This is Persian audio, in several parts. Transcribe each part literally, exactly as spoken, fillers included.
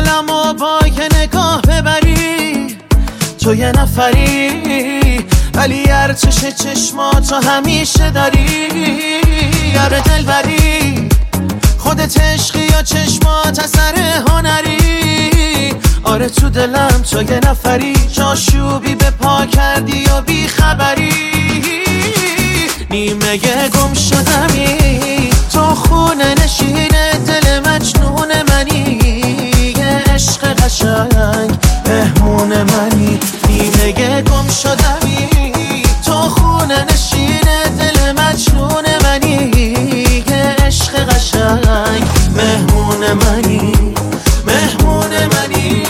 دلم و با یه نگاه ببری، تو یه نفری ولی ارتش چشماتو همیشه داری. یاره دل بری خودت عشقی یا چشمات اثر هنری. آره تو دلم تو یه نفری، جاشوبی به پا کردی یا بی خبری. نیمه گم شدمی تو خونه نشین دل مجنون منی. یه عشق قشنگ مهمون منی. نیمه گم شدمی تو خونه نشین دل مجنون منی. یه عشق قشنگ مهمون منی، مهمون منی.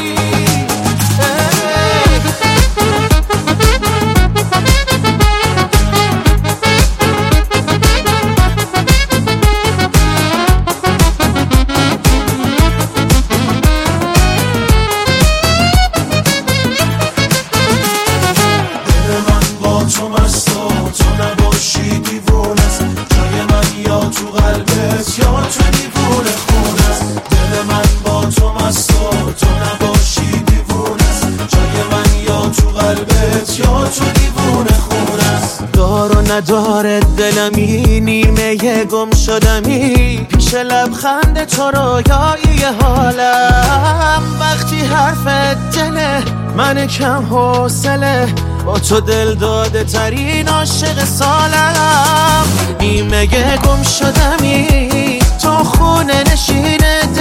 نداره دلمی نیمه گم شدمی پیش لبخند تو رویایی حالم. وقتی حرف دله من کم حوصله با تو دل داده ترین عاشق سالم. نیمه گم شدمی تو خونه نشین